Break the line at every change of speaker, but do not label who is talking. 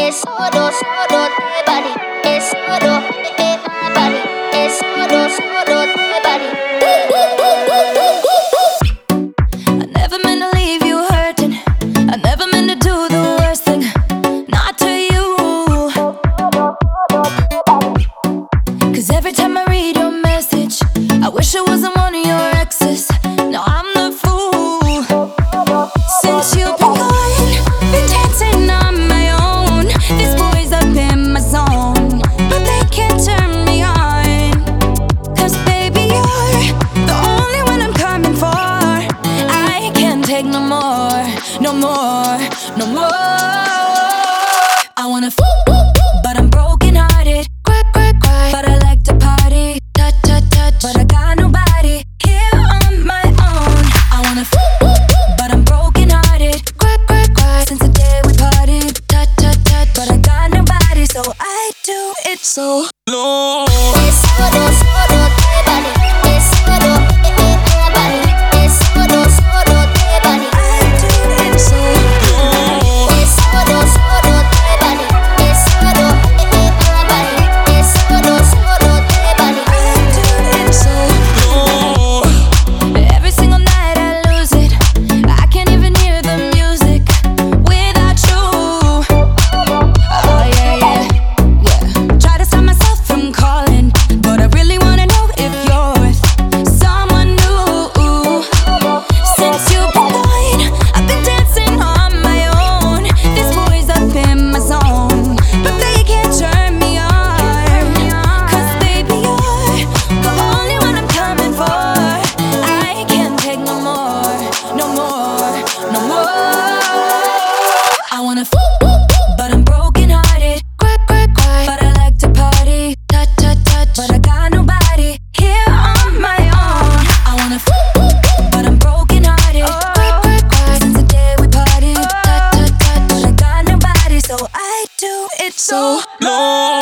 es solo, solo de body, es solo de my body, es solo, solo de body. I never meant to leave you hurting. I never meant to do the worst thing, not to you. 'Cause every time I read your message, I wish I wasn't one of your exes. No, I'm the fool. Since you've been gone, been dancing on my own. These boys up in my zone, but they can't turn me on. 'Cause baby, you're the only one I'm coming for. I can't take no more, no more, no more. I wanna but I'm broken hearted. Cry, cry, cry, but I like to party. Touch, touch, touch, but I got nobody here on my own. I wanna but I'm broken hearted. Cry, cry, cry, since the day we parted. Touch, touch, touch, but I got nobody, so I do it so low. Es solo, solo de body, es solo de my body, es solo, solo de body. I do it so low. Es solo, solo de body, es solo de my body, es solo, solo de body. I do it so low. Every single night I lose it. I can't even hear the music without you. Oh yeah, yeah, yeah. Try to stop myself from calling, but I really wanna know if you're with someone new. Since you've been gone, I've been dancing on my own. These boys up in my zone, but they can't turn me on. 'Cause baby, you're the only one I'm coming for. I can't take no more, no more, no more. I wanna but I'm broken hearted. Cry, cry, cry, but I like to party. Touch, touch, touch, but I got nobody here on my own. I wanna but I'm broken hearted. Cry, cry, cry, since the day we parted. Touch, touch, touch, but I got nobody, so I do it so low.